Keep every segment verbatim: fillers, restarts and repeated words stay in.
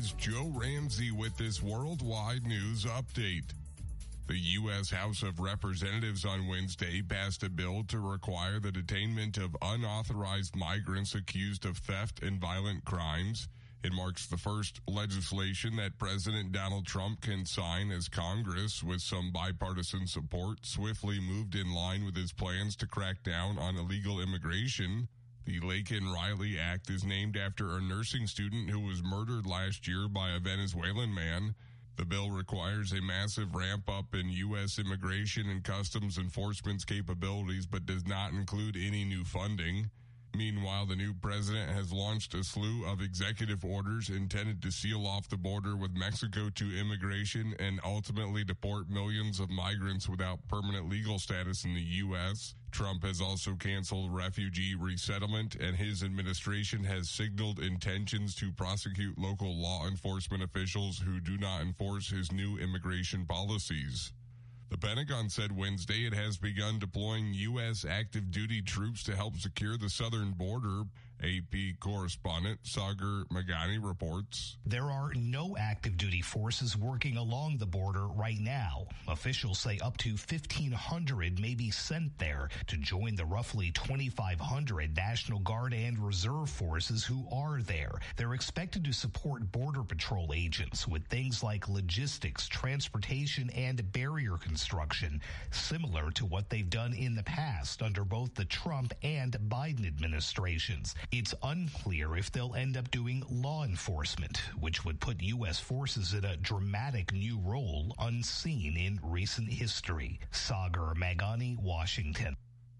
News, Joe Ramsey with this worldwide news update. The U S House of Representatives on Wednesday passed a bill to require the detainment of unauthorized migrants accused of theft and violent crimes. It marks the first legislation that President Donald Trump can sign as Congress, with some bipartisan support, swiftly moved in line with his plans to crack down on illegal immigration. The Laken Riley Act is named after a nursing student who was murdered last year by a Venezuelan man. The bill requires a massive ramp-up in U S immigration and customs enforcement's capabilities, but does not include any new funding. Meanwhile, the new president has launched a slew of executive orders intended to seal off the border with Mexico to immigration and ultimately deport millions of migrants without permanent legal status in the U S. Trump has also canceled refugee resettlement, and his administration has signaled intentions to prosecute local law enforcement officials who do not enforce his new immigration policies. The Pentagon said Wednesday it has begun deploying U S active duty troops to help secure the southern border. A P correspondent Sagar Meghani reports. There are no active duty forces working along the border right now. Officials say up to fifteen hundred may be sent there to join the roughly twenty-five hundred National Guard and Reserve forces who are there. They're expected to support Border Patrol agents with things like logistics, transportation, and barrier construction, similar to what they've done in the past under both the Trump and Biden administrations. It's unclear if they'll end up doing law enforcement, which would put U S forces in a dramatic new role unseen in recent history. Sagar Meghani, Washington.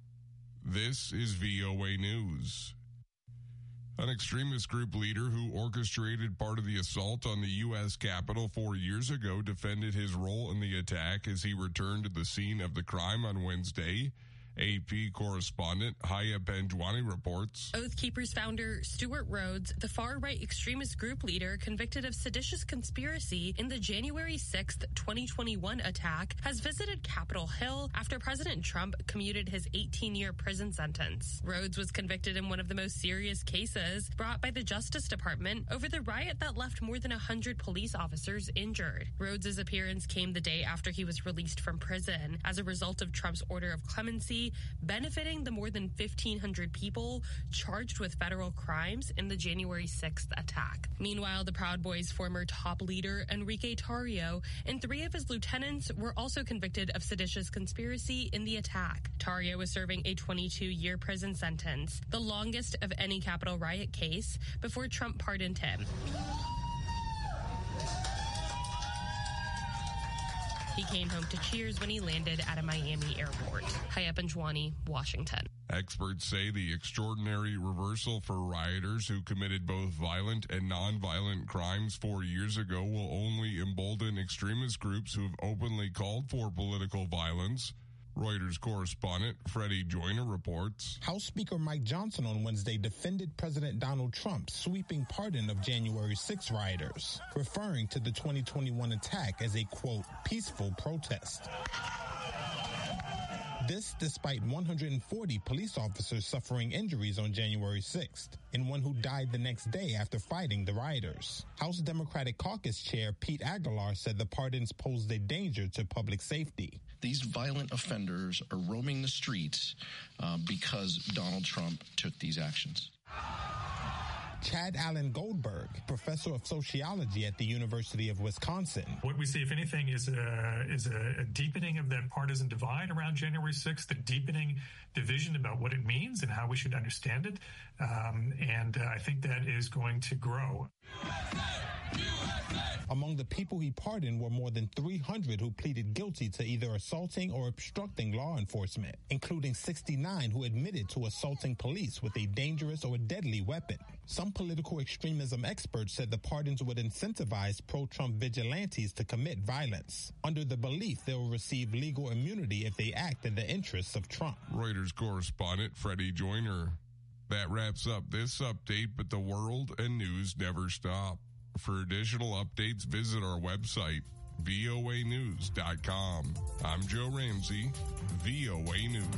This is V O A News. An extremist group leader who orchestrated part of the assault on the U S Capitol four years ago defended his role in the attack as he returned to the scene of the crime on Wednesday. A P correspondent Haya Panjwani reports. Oath Keepers founder Stuart Rhodes, the far-right extremist group leader convicted of seditious conspiracy in the January sixth, twenty twenty-one attack, has visited Capitol Hill after President Trump commuted his eighteen-year prison sentence. Rhodes was convicted in one of the most serious cases brought by the Justice Department over the riot that left more than one hundred police officers injured. Rhodes' appearance came the day after he was released from prison as a result of Trump's order of clemency, benefiting the more than fifteen hundred people charged with federal crimes in the January sixth attack. Meanwhile, the Proud Boys' former top leader, Enrique Tarrio, and three of his lieutenants were also convicted of seditious conspiracy in the attack. Tarrio was serving a twenty-two-year prison sentence, the longest of any Capitol riot case, before Trump pardoned him. He came home to cheers when he landed at a Miami airport. Haya Panjwani, Washington. Experts say the extraordinary reversal for rioters who committed both violent and nonviolent crimes four years ago will only embolden extremist groups who have openly called for political violence. Reuters correspondent Freddie Joyner reports. House Speaker Mike Johnson on Wednesday defended President Donald Trump's sweeping pardon of January sixth rioters, referring to the twenty twenty-one attack as a, quote, peaceful protest. This despite one hundred forty police officers suffering injuries on January sixth, and one who died the next day after fighting the rioters. House Democratic Caucus Chair Pete Aguilar said the pardons posed a danger to public safety. These violent offenders are roaming the streets uh, because Donald Trump took these actions. Chad Allen Goldberg, professor of sociology at the University of Wisconsin. What we see, if anything, is a, is a, a deepening of that partisan divide around January sixth, a deepening division about what it means and how we should understand it. Um, and uh, I think that is going to grow. U S A! U S A! Among the people he pardoned were more than three hundred who pleaded guilty to either assaulting or obstructing law enforcement, including sixty-nine who admitted to assaulting police with a dangerous or deadly weapon. Some political extremism experts said the pardons would incentivize pro-Trump vigilantes to commit violence, under the belief they will receive legal immunity if they act in the interests of Trump. Reuters correspondent Freddie Joyner. That wraps up this update, but the world and news never stop. For additional updates, visit our website, V O A news dot com. I'm Joe Ramsey, V O A News.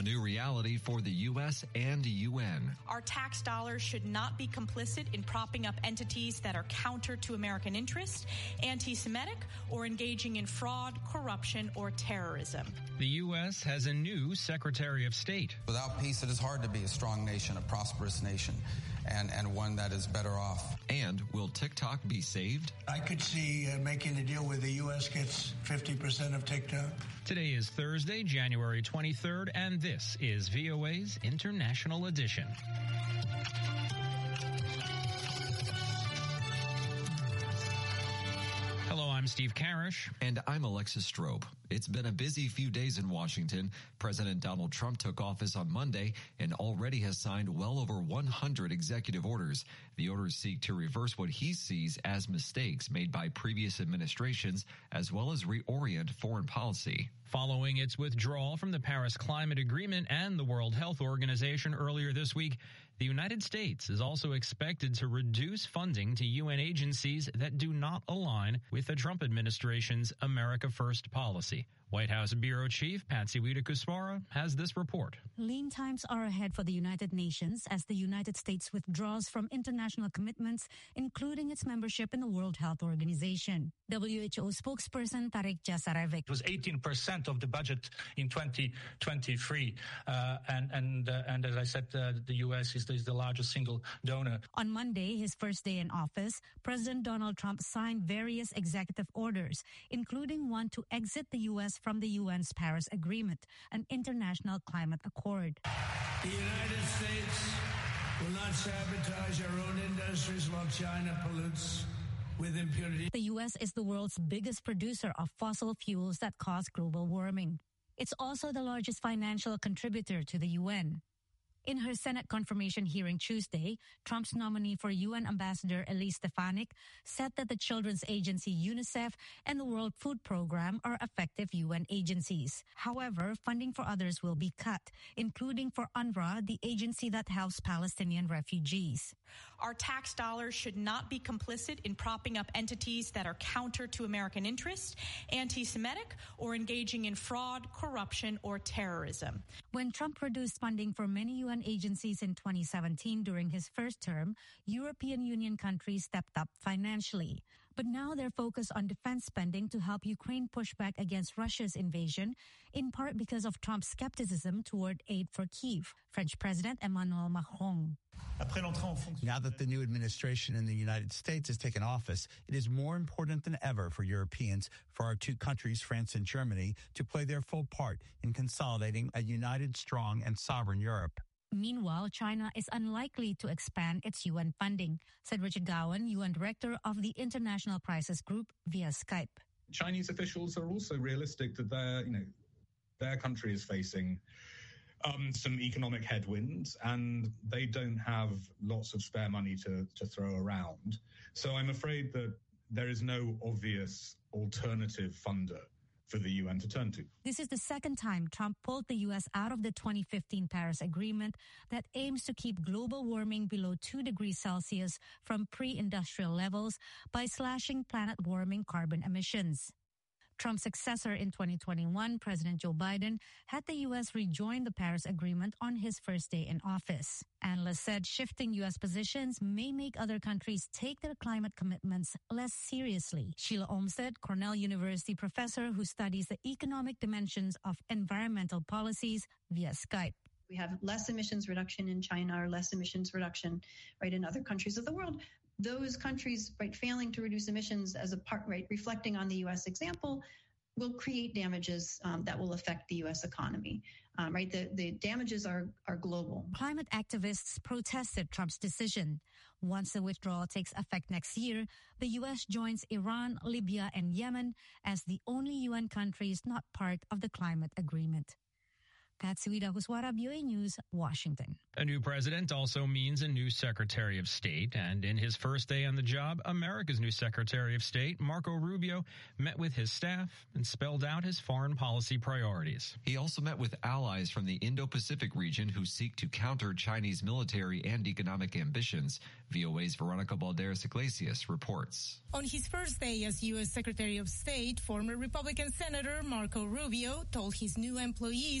new reality for the U S and U N. Our tax dollars should not be complicit in propping up entities that are counter to American interests, anti-Semitic, or engaging in fraud, corruption, or terrorism. The U S has a new Secretary of State. Without peace, it is hard to be a strong nation, a prosperous nation, and, and one that is better off. And will TikTok be saved? I could see uh, making a deal where the U S gets fifty percent of TikTok. Today is Thursday, January twenty-third, and this is V O A's International Edition. Hello, I'm Steve Karish. And I'm Alexis Strobe. It's been a busy few days in Washington. President Donald Trump took office on Monday and already has signed well over one hundred executive orders. The orders seek to reverse what he sees as mistakes made by previous administrations, as well as reorient foreign policy. Following its withdrawal from the Paris Climate Agreement and the World Health Organization earlier this week, the United States is also expected to reduce funding to U N agencies that do not align with the Trump administration's America First policy. White House Bureau Chief Patsy Widakuswara has this report. Lean times are ahead for the United Nations as the United States withdraws from international commitments, including its membership in the World Health Organization. W H O spokesperson Tarik Jasarevic. It was eighteen percent of the budget in twenty twenty-three. Uh, and, and, uh, and as I said, uh, the U S is, is the largest single donor. On Monday, his first day in office, President Donald Trump signed various executive orders, including one to exit the U S from the U N's Paris Agreement, an international climate accord. The United States will not sabotage our own industries while China pollutes with impunity. The U S is the world's biggest producer of fossil fuels that cause global warming. It's also the largest financial contributor to the U N. In her Senate confirmation hearing Tuesday, Trump's nominee for U N Ambassador Elise Stefanik said that the children's agency UNICEF and the World Food Program are effective U N agencies. However, funding for others will be cut, including for UNRWA, the agency that helps Palestinian refugees. Our tax dollars should not be complicit in propping up entities that are counter to American interests, anti-Semitic, or engaging in fraud, corruption, or terrorism. When Trump reduced funding for many U N agencies in twenty seventeen during his first term, European Union countries stepped up financially. But now they're focused on defense spending to help Ukraine push back against Russia's invasion, in part because of Trump's skepticism toward aid for Kyiv. French President Emmanuel Macron. Now that the new administration in the United States has taken office, it is more important than ever for Europeans, for our two countries, France and Germany, to play their full part in consolidating a united, strong, and sovereign Europe. Meanwhile, China is unlikely to expand its U N funding, said Richard Gowan, U N Director of the International Crisis Group, via Skype. Chinese officials are also realistic that their, you know, their country is facing um, some economic headwinds, and they don't have lots of spare money to, to throw around. So I'm afraid that there is no obvious alternative funder for the U N to turn to. This is the second time Trump pulled the U S out of the twenty fifteen Paris Agreement that aims to keep global warming below two degrees Celsius from pre-industrial levels by slashing planet-warming carbon emissions. Trump's successor in twenty twenty-one, President Joe Biden, had the U S rejoin the Paris Agreement on his first day in office. Analysts said shifting U S positions may make other countries take their climate commitments less seriously. Sheila Olmsted, Cornell University professor who studies the economic dimensions of environmental policies, via Skype. We have less emissions reduction in China or less emissions reduction, right, in other countries of the world. Those countries, right, failing to reduce emissions as a part, right, reflecting on the U S example, will create damages um, that will affect the U S economy. Um, right, the, the damages are, are global. Climate activists protested Trump's decision. Once the withdrawal takes effect next year, the U S joins Iran, Libya, and Yemen as the only U N countries not part of the climate agreement. Patsy Widakuswara, V O A News, Washington. A new president also means a new Secretary of State. And in his first day on the job, America's new Secretary of State, Marco Rubio, met with his staff and spelled out his foreign policy priorities. He also met with allies from the Indo-Pacific region who seek to counter Chinese military and economic ambitions. V O A's Veronica Balderas Iglesias reports. On his first day as U S Secretary of State, former Republican Senator Marco Rubio told his new employees that their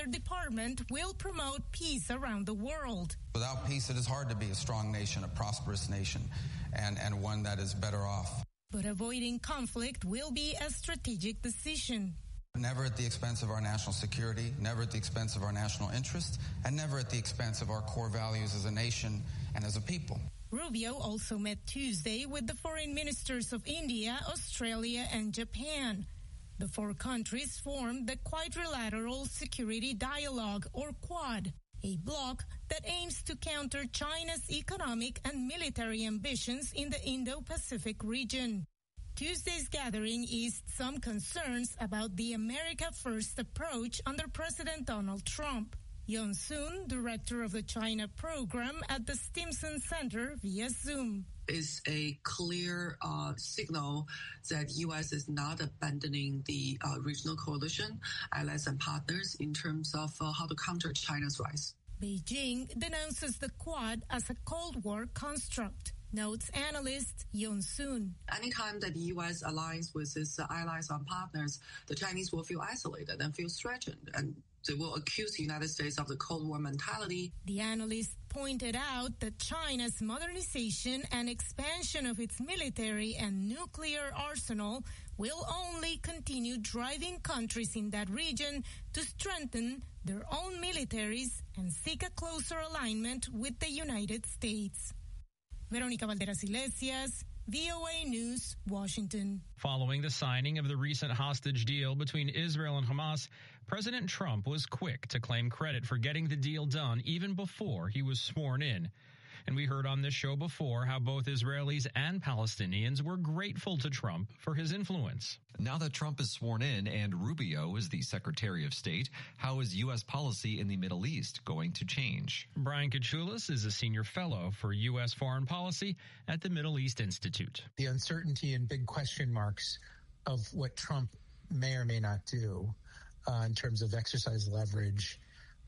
their department will promote peace around the world. Without peace, it is hard to be a strong nation, a prosperous nation, and, and one that is better off. But avoiding conflict will be a strategic decision. Never at the expense of our national security, never at the expense of our national interest, and never at the expense of our core values as a nation and as a people. Rubio also met Tuesday with the foreign ministers of India, Australia, and Japan. The four countries formed the Quadrilateral Security Dialogue, or Quad, a bloc that aims to counter China's economic and military ambitions in the Indo-Pacific region. Tuesday's gathering eased some concerns about the America First approach under President Donald Trump. Yon Soon, director of the China program at the Stimson Center via Zoom. Is a clear uh, signal that U S is not abandoning the uh, regional coalition, allies and partners in terms of uh, how to counter China's rise. Beijing denounces the Quad as a Cold War construct, notes analyst Yon Soon. Anytime that the U S aligns with its uh, allies and partners, the Chinese will feel isolated and feel threatened, and they will accuse the United States of the Cold War mentality. The analyst pointed out that China's modernization and expansion of its military and nuclear arsenal will only continue driving countries in that region to strengthen their own militaries and seek a closer alignment with the United States. Verónica Valderas Iglesias, V O A News, Washington. Following the signing of the recent hostage deal between Israel and Hamas, President Trump was quick to claim credit for getting the deal done even before he was sworn in. And we heard on this show before how both Israelis and Palestinians were grateful to Trump for his influence. Now that Trump is sworn in and Rubio is the Secretary of State, how is U S policy in the Middle East going to change? Brian Kachulis is a senior fellow for U S foreign policy at the Middle East Institute. The uncertainty and big question marks of what Trump may or may not do uh, in terms of exercise leverage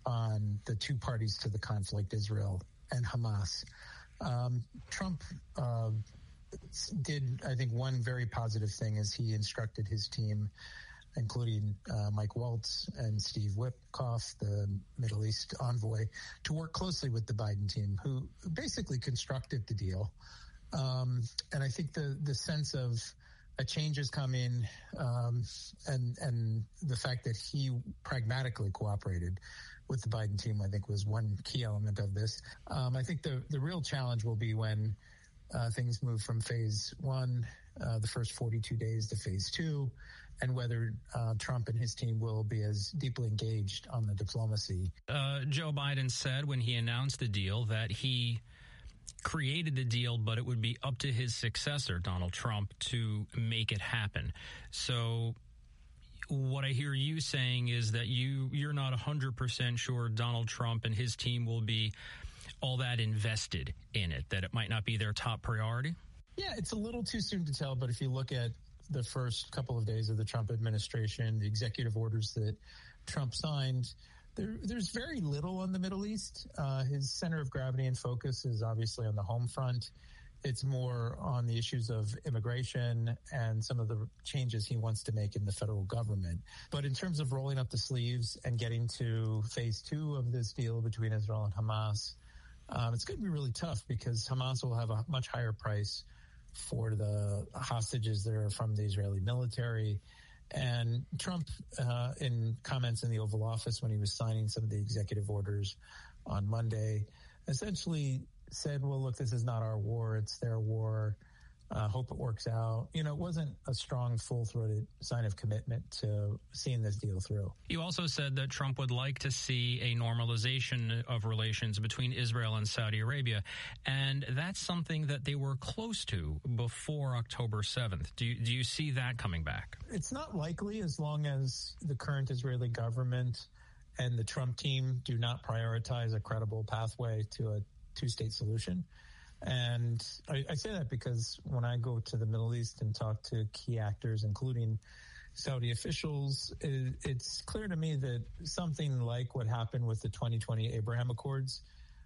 on the two parties to the conflict, Israel and Hamas. Um, Trump uh, did, I think, one very positive thing is he instructed his team, including uh, Mike Waltz and Steve Witkoff, the Middle East envoy, to work closely with the Biden team, who basically constructed the deal. Um, and I think the the sense of a change is coming, um, and and the fact that he pragmatically cooperated with the Biden team, I think, was one key element of this. Um, I think the, the real challenge will be when uh, things move from phase one, uh, the first forty-two days, to phase two, and whether uh, Trump and his team will be as deeply engaged on the diplomacy. Uh, Joe Biden said when he announced the deal that he created the deal, but it would be up to his successor, Donald Trump, to make it happen. So what I hear you saying is that you, you're not one hundred percent sure Donald Trump and his team will be all that invested in it, that it might not be their top priority? Yeah, it's a little too soon to tell, but if you look at the first couple of days of the Trump administration, the executive orders that Trump signed, there, there's very little on the Middle East. Uh, his center of gravity and focus is obviously on the home front. It's more on the issues of immigration and some of the changes he wants to make in the federal government. But in terms of rolling up the sleeves and getting to phase two of this deal between Israel and Hamas, um, it's going to be really tough because Hamas will have a much higher price for the hostages that are from the Israeli military. And Trump, uh, in comments in the Oval Office when he was signing some of the executive orders on Monday, essentially said, well, look, this is not our war, it's their war. Uh, hope it works out. You know, it wasn't a strong, full-throated sign of commitment to seeing this deal through. You also said that Trump would like to see a normalization of relations between Israel and Saudi Arabia, and that's something that they were close to before October seventh. Do you, do you see that coming back? It's not likely as long as the current Israeli government and the Trump team do not prioritize a credible pathway to a two-state solution. And I, I say that because when I go to the Middle East and talk to key actors, including Saudi officials, it, it's clear to me that something like what happened with the twenty twenty Abraham Accords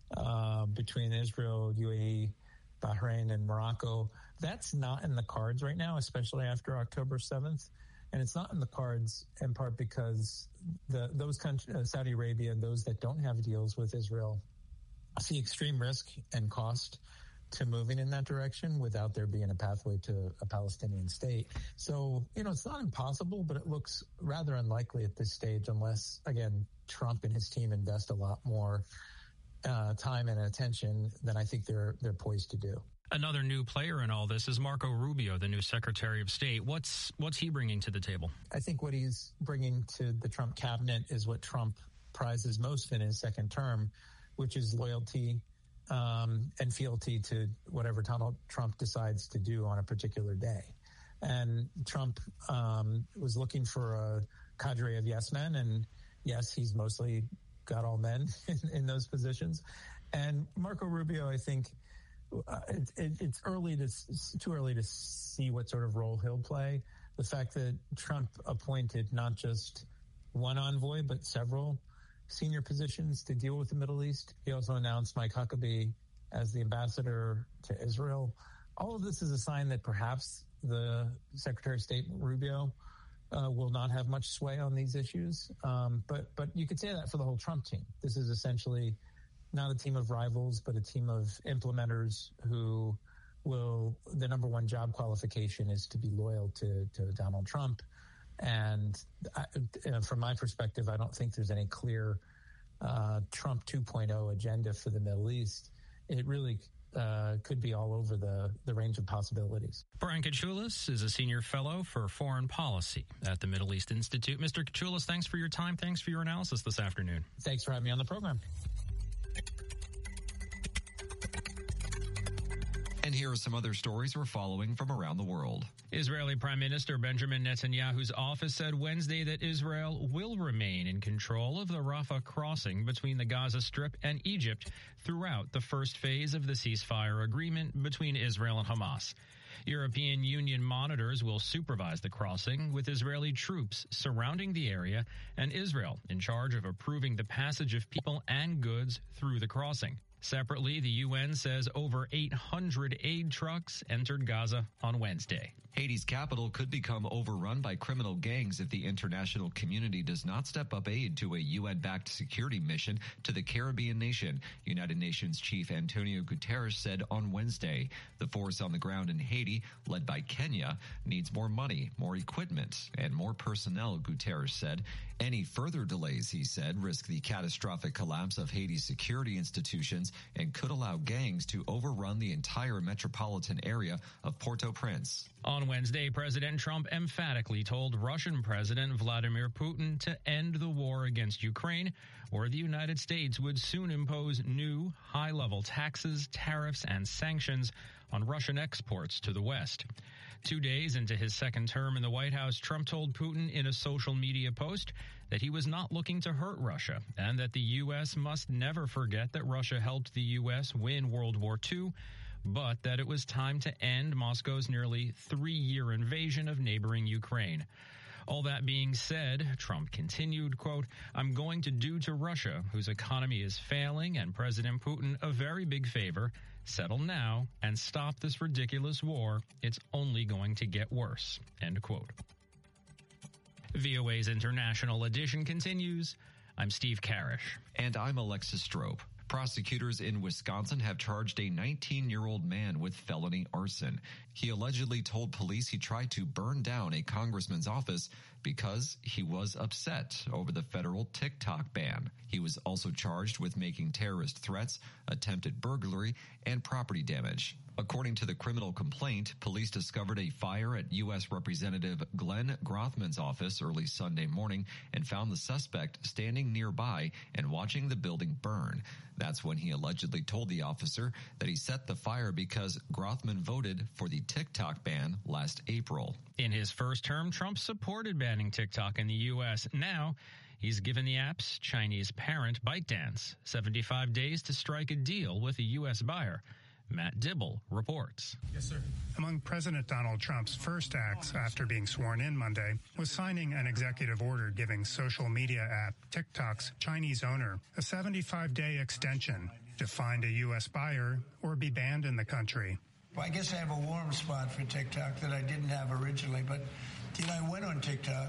uh, between Israel, U A E, Bahrain, and Morocco, that's not in the cards right now, especially after October seventh. And it's not in the cards in part because the those countries, uh, Saudi Arabia and those that don't have deals with Israel, see extreme risk and cost to moving in that direction without there being a pathway to a Palestinian state. So, you know, it's not impossible, but it looks rather unlikely at this stage unless, again, Trump and his team invest a lot more uh, time and attention than I think they're they're poised to do. Another new player in all this is Marco Rubio, the new Secretary of State. What's what's he bringing to the table? I think what he's bringing to the Trump cabinet is what Trump prizes most in his second term, which is loyalty um, and fealty to whatever Donald Trump decides to do on a particular day. And Trump um, was looking for a cadre of yes men, and yes, he's mostly got all men in, in those positions. And Marco Rubio, I think, uh, it, it, it's early to too early to see what sort of role he'll play. The fact that Trump appointed not just one envoy, but several senior positions to deal with the Middle East. He also announced Mike Huckabee as the ambassador to Israel. All of this is a sign that perhaps the Secretary of State, Rubio, uh, will not have much sway on these issues. Um, but but you could say that for the whole Trump team. This is essentially not a team of rivals, but a team of implementers who will, the number one job qualification is to be loyal to, to Donald Trump. And I, uh, from my perspective, I don't think there's any clear uh, Trump two point oh agenda for the Middle East. It really uh, could be all over the, the range of possibilities. Brian Katsoulis is a senior fellow for foreign policy at the Middle East Institute. Mister Katsoulis, thanks for your time. Thanks for your analysis this afternoon. Thanks for having me on the program. And here are some other stories we're following from around the world. Israeli Prime Minister Benjamin Netanyahu's office said Wednesday that Israel will remain in control of the Rafah crossing between the Gaza Strip and Egypt throughout the first phase of the ceasefire agreement between Israel and Hamas. European Union monitors will supervise the crossing, with Israeli troops surrounding the area and Israel in charge of approving the passage of people and goods through the crossing. Separately, the U N says over eight hundred aid trucks entered Gaza on Wednesday. Haiti's capital could become overrun by criminal gangs if the international community does not step up aid to a U N-backed security mission to the Caribbean nation, United Nations Chief Antonio Guterres said on Wednesday. The force on the ground in Haiti, led by Kenya, needs more money, more equipment, and more personnel, Guterres said. Any further delays, he said, risk the catastrophic collapse of Haiti's security institutions and could allow gangs to overrun the entire metropolitan area of Port-au-Prince. On Wednesday, President Trump emphatically told Russian President Vladimir Putin to end the war against Ukraine, or the United States would soon impose new high-level taxes, tariffs, and sanctions on Russian exports to the West. Two days into his second term in the White House, Trump told Putin in a social media post that he was not looking to hurt Russia and that the U S must never forget that Russia helped the U S win World War Two, but that it was time to end Moscow's nearly three-year invasion of neighboring Ukraine. All that being said, Trump continued, quote, "I'm going to do to Russia, whose economy is failing, and President Putin a very big favor. Settle now and stop this ridiculous war. It's only going to get worse," end quote. V O A's International Edition continues. I'm Steve Karish. And I'm Alexis Strope. Prosecutors in Wisconsin have charged a nineteen-year-old man with felony arson. He allegedly told police he tried to burn down a congressman's office because he was upset over the federal TikTok ban. He was also charged with making terrorist threats, attempted burglary, and property damage. According to the criminal complaint, police discovered a fire at U S Representative Glenn Grothman's office early Sunday morning and found the suspect standing nearby and watching the building burn. That's when he allegedly told the officer that he set the fire because Grothman voted for the TikTok ban last April. In his first term, Trump supported banning TikTok in the U S. Now, he's given the app's Chinese parent, ByteDance, seventy-five days to strike a deal with a U S buyer. Matt Dibble reports. Yes, sir. Among President Donald Trump's first acts after being sworn in Monday was signing an executive order giving social media app TikTok's Chinese owner a seventy-five day extension to find a U S buyer or be banned in the country. Well, I guess I have a warm spot for TikTok that I didn't have originally, but You know, I went on TikTok,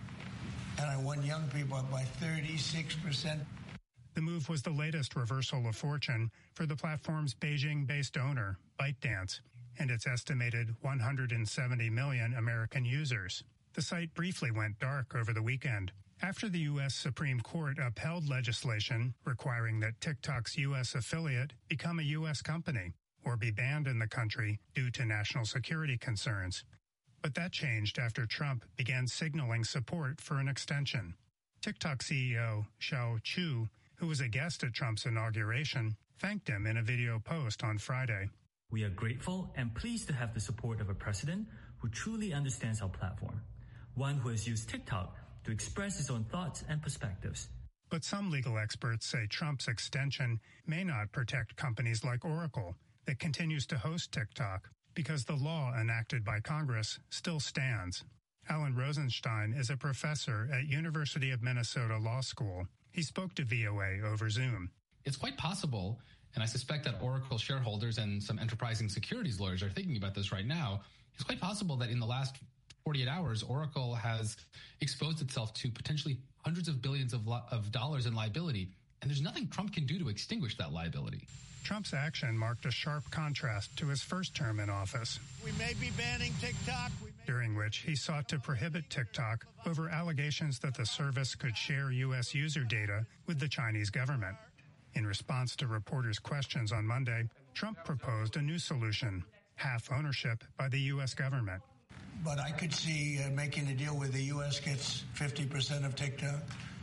and I won young people up by thirty-six percent. The move was the latest reversal of fortune for the platform's Beijing-based owner, ByteDance, and its estimated one hundred seventy million American users. The site briefly went dark over the weekend after the U S Supreme Court upheld legislation requiring that TikTok's U S affiliate become a U S company or be banned in the country due to national security concerns. But that changed after Trump began signaling support for an extension. TikTok C E O Shou Chew, who was a guest at Trump's inauguration, thanked him in a video post on Friday. We are grateful and pleased to have the support of a president who truly understands our platform, one who has used TikTok to express his own thoughts and perspectives. But some legal experts say Trump's extension may not protect companies like Oracle that continues to host TikTok because the law enacted by Congress still stands. Alan Rosenstein is a professor at University of Minnesota Law School. He spoke to V O A over Zoom. It's quite possible, and I suspect that Oracle shareholders and some enterprising securities lawyers are thinking about this right now. It's quite possible that in the last forty-eight hours, Oracle has exposed itself to potentially hundreds of billions of, lo- of dollars in liability, and there's nothing Trump can do to extinguish that liability. Trump's action marked a sharp contrast to his first term in office. We may be banning TikTok. We may- during which he sought to prohibit TikTok over allegations that the service could share U S user data with the Chinese government. In response to reporters' questions on Monday, Trump proposed a new solution, half ownership by the U S government. But I could see uh, making a deal where the U S gets fifty percent of TikTok,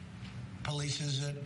polices it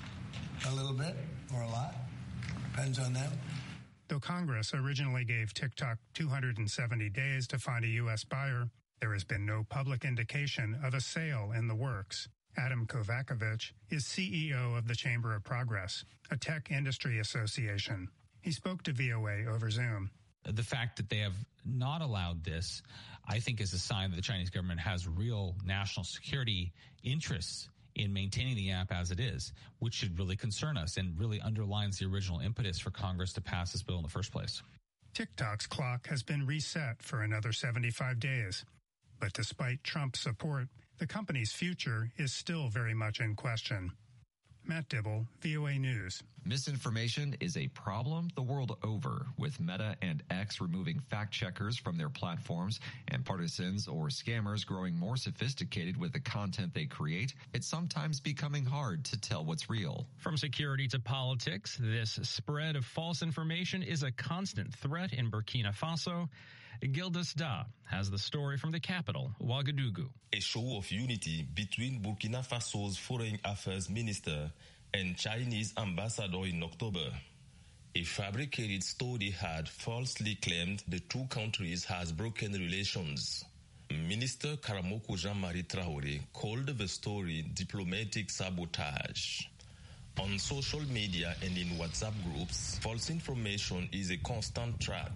a little bit or a lot, depends on them. Though Congress originally gave TikTok two hundred seventy days to find a U S buyer, there has been no public indication of a sale in the works. Adam Kovacevic is C E O of the Chamber of Progress, a tech industry association. He spoke to V O A over Zoom. The fact that they have not allowed this, I think, is a sign that the Chinese government has real national security interests in maintaining the app as it is, which should really concern us and really underlines the original impetus for Congress to pass this bill in the first place. TikTok's clock has been reset for another seventy-five days. But despite Trump's support, the company's future is still very much in question. Matt Dibble, V O A News. Misinformation is a problem the world over, with Meta and X removing fact-checkers from their platforms and partisans or scammers growing more sophisticated with the content they create. It's sometimes becoming hard to tell what's real. From security to politics, this spread of false information is a constant threat in Burkina Faso. Gildas Da has the story from the capital, Ouagadougou. A show of unity between Burkina Faso's foreign affairs minister and Chinese ambassador in October. A fabricated story had falsely claimed the two countries has broken relations. Minister Karamoko Jean-Marie Traoré called the story diplomatic sabotage. On social media and in WhatsApp groups, false information is a constant threat.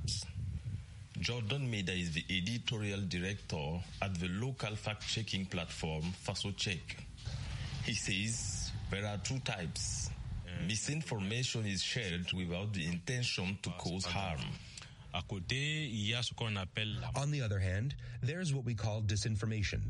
Jordan Meda is the editorial director at the local fact-checking platform FasoCheck. He says there are two types. Misinformation is shared without the intention to cause harm. On the other hand, there's what we call disinformation,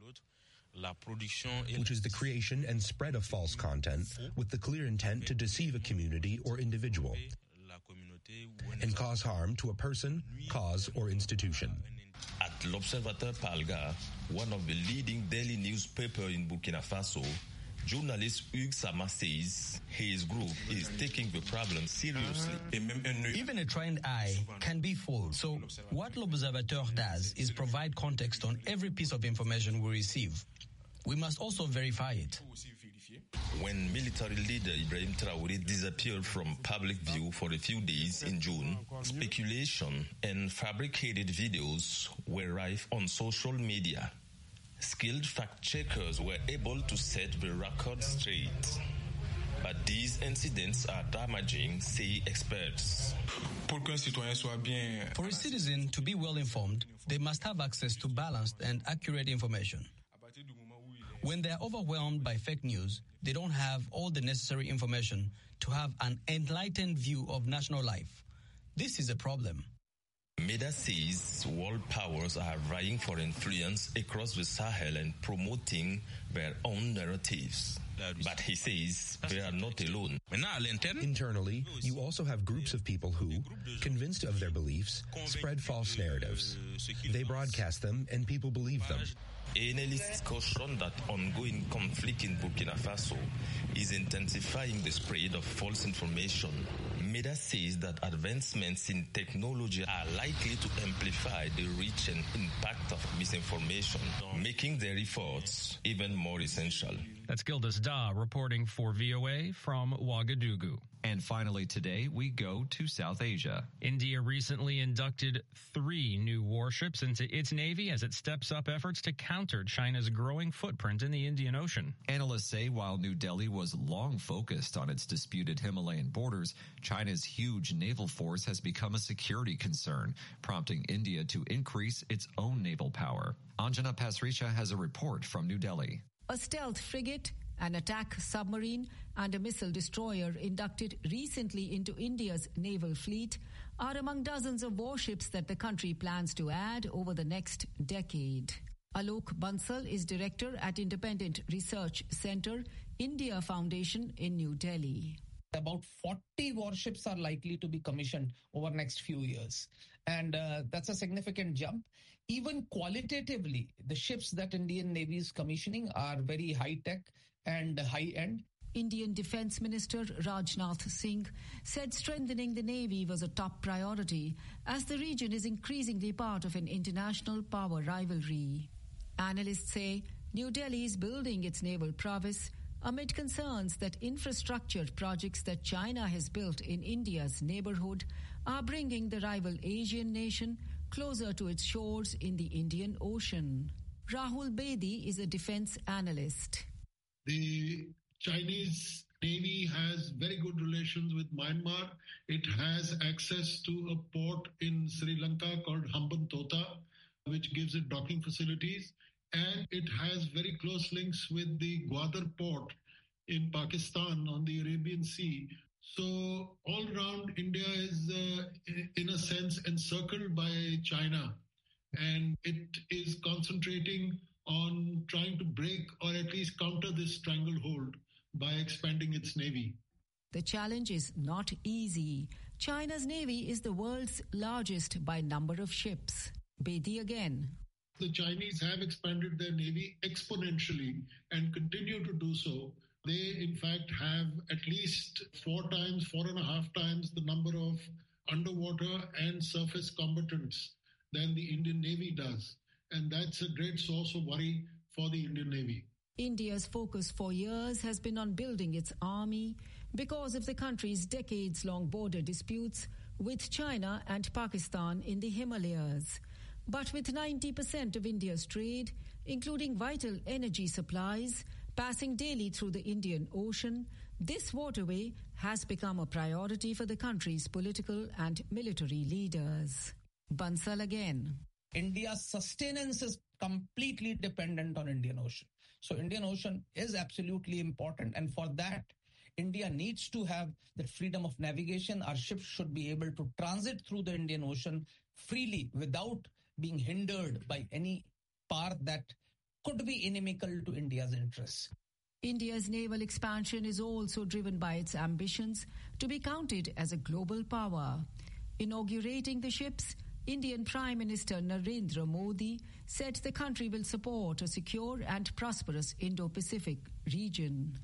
which is the creation and spread of false content with the clear intent to deceive a community or individual and cause harm to a person, cause, or institution. At L'Observateur Palga, one of the leading daily newspapers in Burkina Faso, journalist Hugues Sama says his group is taking the problem seriously. Even a trained eye can be fooled. So what L'Observateur does is provide context on every piece of information we receive. We must also verify it. When military leader Ibrahim Traoré disappeared from public view for a few days in June, speculation and fabricated videos were rife on social media. Skilled fact-checkers were able to set the record straight. But these incidents are damaging, say experts. For a citizen to be well informed, they must have access to balanced and accurate information. When they are overwhelmed by fake news, they don't have all the necessary information to have an enlightened view of national life. This is a problem. MEDA says world powers are vying for influence across the Sahel and promoting their own narratives. But he says they are not alone. Internally, you also have groups of people who, convinced of their beliefs, spread false narratives. They broadcast them and people believe them. Analysts caution that ongoing conflict in Burkina Faso is intensifying the spread of false information. MEDA says that advancements in technology are likely to amplify the reach and impact of misinformation, making their efforts even more essential. That's Gildas Da reporting for V O A from Ouagadougou. And finally today, we go to South Asia. India recently inducted three new warships into its navy as it steps up efforts to counter China's growing footprint in the Indian Ocean. Analysts say while New Delhi was long focused on its disputed Himalayan borders, China's huge naval force has become a security concern, prompting India to increase its own naval power. Anjana Pasricha has a report from New Delhi. A stealth frigate, an attack submarine, and a missile destroyer inducted recently into India's naval fleet are among dozens of warships that the country plans to add over the next decade. Alok Bansal is director at Independent Research Center, India Foundation in New Delhi. About forty warships are likely to be commissioned over the next few years. And uh, that's a significant jump. Even qualitatively, the ships that Indian Navy is commissioning are very high-tech and high-end. Indian Defence Minister Rajnath Singh said strengthening the Navy was a top priority as the region is increasingly part of an international power rivalry. Analysts say New Delhi is building its naval prowess amid concerns that infrastructure projects that China has built in India's neighborhood are bringing the rival Asian nation closer to its shores in the Indian Ocean. Rahul Bedi is a defense analyst. The Chinese Navy has very good relations with Myanmar. It has access to a port in Sri Lanka called Hambantota, which gives it docking facilities. And it has very close links with the Gwadar port in Pakistan on the Arabian Sea. So all around, India is, uh, in a sense, encircled by China. And it is concentrating on trying to break or at least counter this stranglehold by expanding its navy. The challenge is not easy. China's navy is the world's largest by number of ships. Bedi again. The Chinese have expanded their navy exponentially and continue to do so. They, in fact, have at least four times, four and a half times the number of underwater and surface combatants than the Indian Navy does. And that's a great source of worry for the Indian Navy. India's focus for years has been on building its army because of the country's decades-long border disputes with China and Pakistan in the Himalayas. But with ninety percent of India's trade, including vital energy supplies, passing daily through the Indian Ocean, this waterway has become a priority for the country's political and military leaders. Bansal again. India's sustenance is completely dependent on Indian Ocean. So Indian Ocean is absolutely important. And for that, India needs to have the freedom of navigation. Our ships should be able to transit through the Indian Ocean freely without being hindered by any power that could be inimical to India's interests. India's naval expansion is also driven by its ambitions to be counted as a global power. Inaugurating the ships, Indian Prime Minister Narendra Modi said the country will support a secure and prosperous Indo-Pacific region.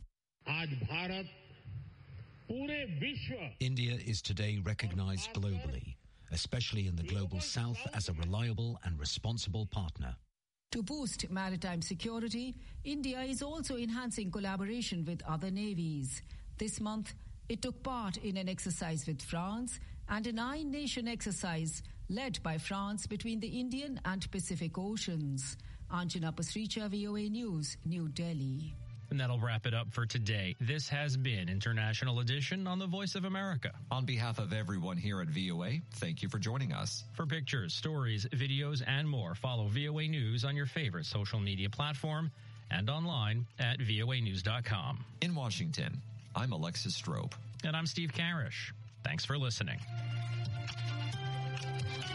India is today recognized globally, especially in the global south, as a reliable and responsible partner. To boost maritime security, India is also enhancing collaboration with other navies. This month, it took part in an exercise with France and a nine-nation exercise led by France between the Indian and Pacific Oceans. Anjana Pasricha, V O A News, New Delhi. And that'll wrap it up for today. This has been International Edition on the Voice of America. On behalf of everyone here at V O A, thank you for joining us. For pictures, stories, videos, and more, follow V O A News on your favorite social media platform and online at V O A news dot com. In Washington, I'm Alexis Strope. And I'm Steve Karish. Thanks for listening.